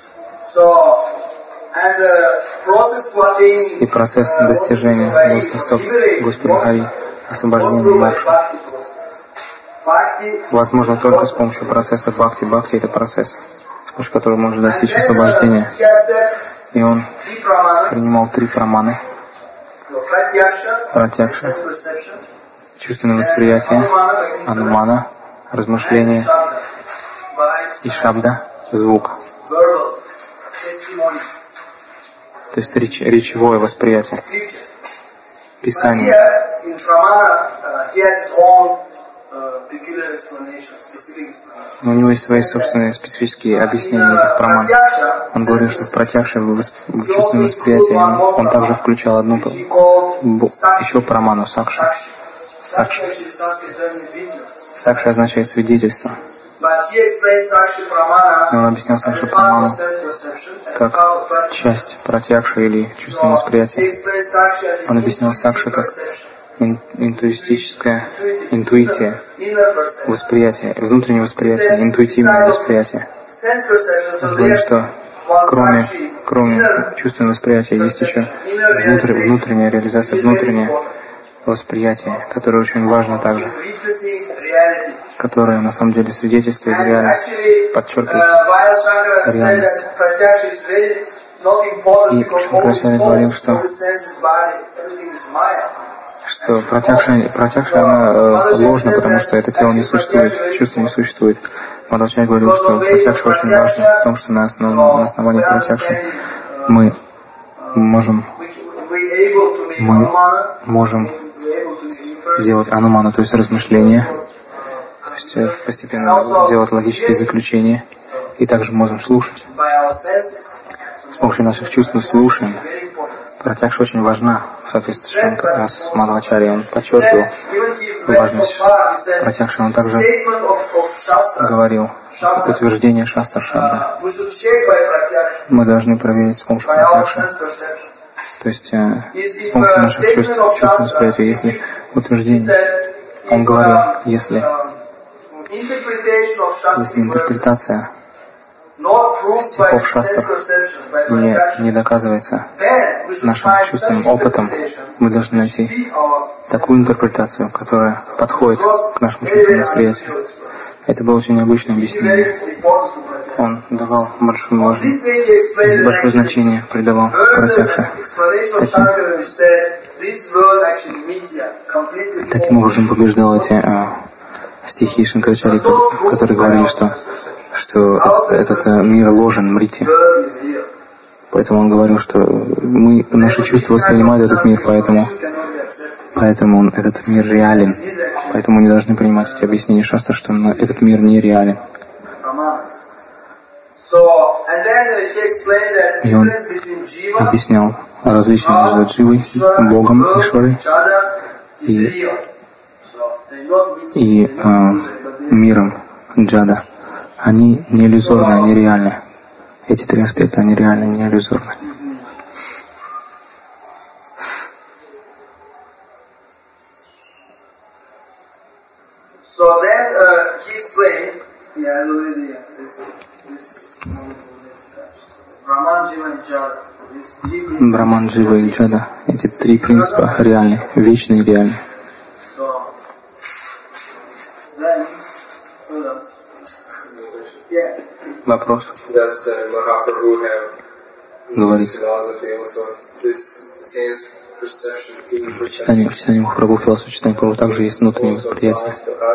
И процесс достижения лотосных стоп Господа Хари, освобождения мокша, возможно только с помощью процесса бхакти. Бхакти — это процесс, с помощью которого можно достичь освобождения. И он принимал 3 праманы: пратьякша, чувственное восприятие, анумана, размышление, и шабда, звук. То есть речевое восприятие, Писание. Но у него есть свои собственные специфические объяснения этих праман. Он говорил, что в пратьякше, в чувственном восприятии, он также включал одну еще праману, сакша. Сакша означает свидетельство. И он объяснял сакша праману как часть пратьякши или чувственного восприятия. Он объяснял сакша как интуитическая интуиция, восприятие, внутреннее восприятие, интуитивное восприятие. Он говорит, что кроме чувственного восприятия есть еще внутренняя реализация, внутреннее восприятие, которое очень важно также, которое на самом деле свидетельствует реальность, подчеркивает реальность. И Шанкарачарья говорил, что пратьякша она ложна, потому что это тело не существует, чувство не существует. Мадхвачарья говорил, что пратьякша очень важна в том, что на основании пратьякши мы можем делать ануману, то есть размышления, то есть постепенно делать логические заключения, и также можем слушать. С помощью наших чувств мы слушаем. Пратьякша очень важна в соответствии с Мадхвачарьей. Он подчеркивал важность пратьякши. Он также говорил утверждение шастра шабда. Мы должны проверить с помощью пратьякши. То есть с помощью наших чувств восприятия. Если утверждение, он говорил, если интерпретация стихов шастр не доказывается нашим чувственным опытом, мы должны найти такую интерпретацию, которая подходит к нашему чувственному восприятию. Это было очень необычное объяснение. Он давал большое значение, придавал пратьякше. Таким образом побеждал эти стихи Шанкарачарьи, которые говорили, что этот мир ложен, мрити. Поэтому он говорил, что наши чувства воспринимают этот мир, поэтому этот мир реален. Поэтому не должны принимать эти объяснения шастр, что этот мир нереален. И он объяснял различия между дживой, Богом, Ишварой и миром джада. Они не иллюзорны, они реальны. Эти три аспекта, они реальны, не иллюзорны. Браман, Джива и Джада. Эти три принципа реальны, вечные и реальны. Вопрос. Говорится. В читании Махапрабху, философии читания Прабху также есть внутреннее восприятие.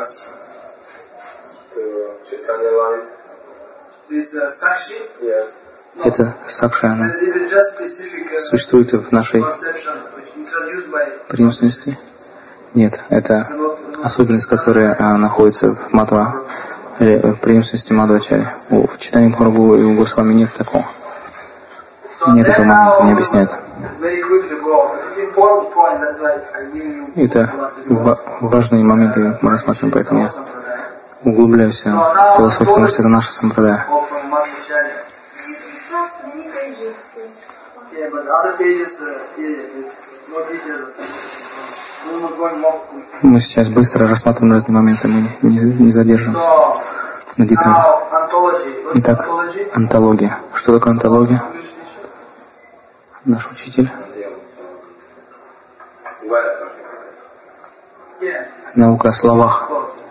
Это сакши, она существует в нашей преемственности? Нет, это особенность, которая находится в Мадва, преемственности Мадвачари. В читании Махапрабху и у Госвами нет такого. Нет этого момента, не объясняют. Это важные моменты мы рассматриваем, поэтому я углубляюсь в философию, потому что это наша сампрадая. Мы сейчас быстро рассматриваем разные моменты, мы не задерживаемся на деталях. Итак, онтология. Что такое онтология? Наш учитель. Наука о словах.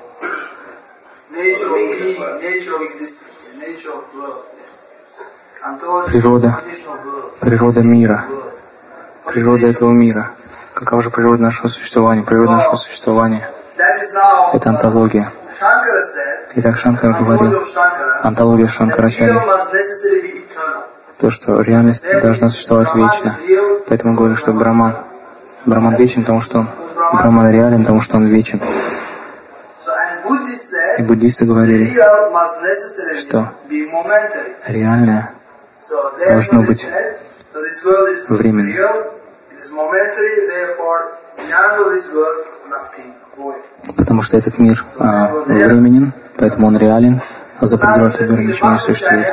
Природа мира. Природа этого мира. Какова же природа нашего существования? Природа нашего существования — это онтология. Итак, Шанкара говорил, онтология Шанкарачарьи, то, что реальность должна существовать вечно. Поэтому он говорит, что Браман вечен, потому что он Браман реален, потому что он вечен. И буддисты говорили, что реальное должно быть временным. Потому что этот мир временен, поэтому он реален, а за пределами этого мира ничего не существует.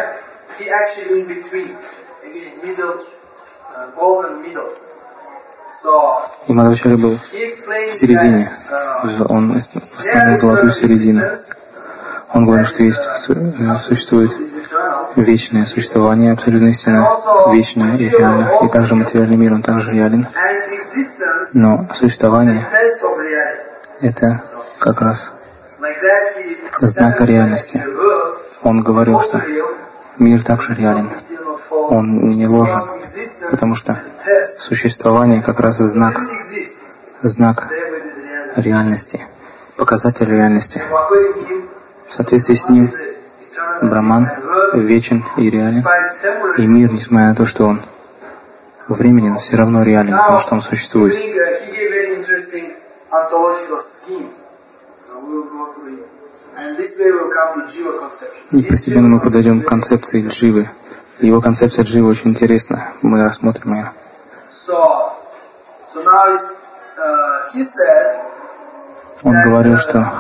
И Мадхвачарья был в середине. Он восстановил золотую середину. Он говорит, что существует вечное существование, абсолютная истина, вечное и реально. И также материальный мир, он также реален. Но существование — это как раз знак реальности. Он говорил, что мир также реален. Он не ложен, потому что существование как раз знак реальности, показатель реальности. В соответствии с ним Браман вечен и реален, и мир, несмотря на то, что он временен, все равно реален, потому что он существует. И постепенно мы подойдем к концепции дживы. Его концепция дживы очень интересна. Мы рассмотрим ее. Он говорил, что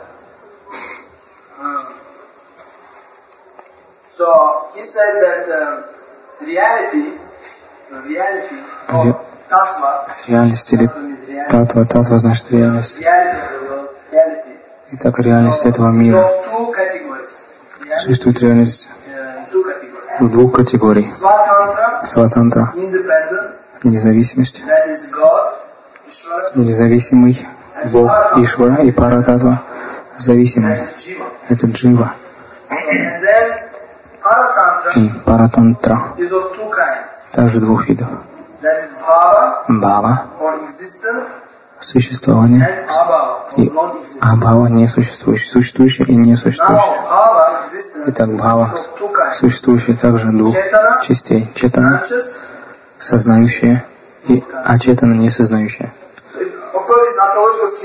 реальность или татва значит реальность. Итак, реальность этого мира. Существует реальность в двух категорий. Сватантра — независимость, независимый Бог Ишвара, и Парататва — зависимый. Это джива. И Паратантра также двух видов. Бхава — существование, и абхава — несуществующее, существующее и несуществующее. Итак, бхава — существующее также двух частей. Четана — сознающее, и ачетана — несознающее.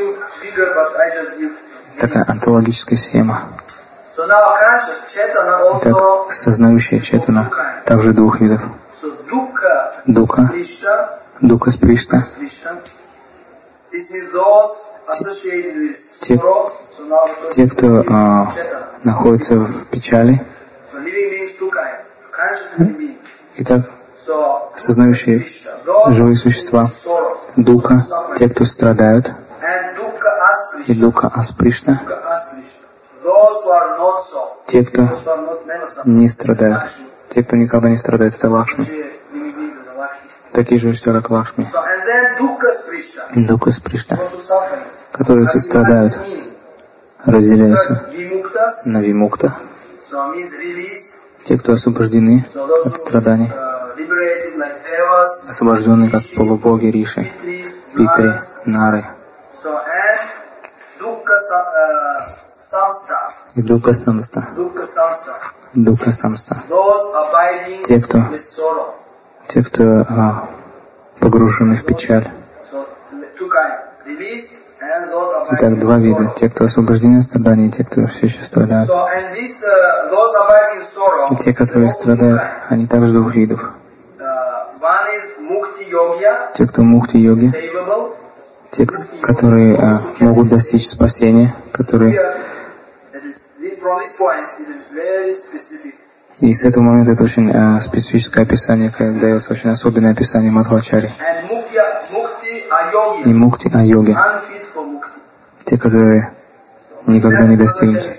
figure, but I just give такая онтологическая схема. So now conscious Chetana Итак, also сознающая четана также двух видов. so dukkha Дука, Sprishta, дука спришта, this means those associated with Те- sorrow. So now we're те, talking кто about Chetana. находится в печали. So living beings two kinds, conscious living beings. Итак, So сознающие Sprishta, those живые существа, sorrow, дука, те, кто страдают, and dukkha и Asprishta, дука аспришта, dukkha Asprishta, those who are not so, те, кто those who are not never suffering. не страдают, те, кто никогда не страдает, это Лакшми. Living beings as a Lakshmi. Такие же все, как Лакшми. So and then dukkha Sprishta, Дука спришта, those who suffering. которые тут страдают, разделяются First, vimuktas, на вимукта, so means released. те, кто освобождены So those от who страданий, liberated like devas, освобожденные как полубоги, риши, pitris, питри, manas. нары, So and dukkha samsa, и дука самста, dukkha samsa, дука самста, those abiding те, кто with sorrow. те, кто погружены в печаль. So two kinds, released and those abiding Итак, два with вида. sorrow. Те, кто освобождены от страданий, и те, кто все еще страдают. So and this those abiding in sorrow. И те, которые they also страдают, two kinds. они также двух видов. One is mukti yogya, Те, кто мухти-йоги, savable. те, которые могут достичь спасения, которые... From this point, it is very specific. И с этого момента это очень специфическое описание, дается очень особенное описание Мадхвачари. And mukti ayogya, И мукти-айоги, unfit for mukti. те, которые никогда не достигнут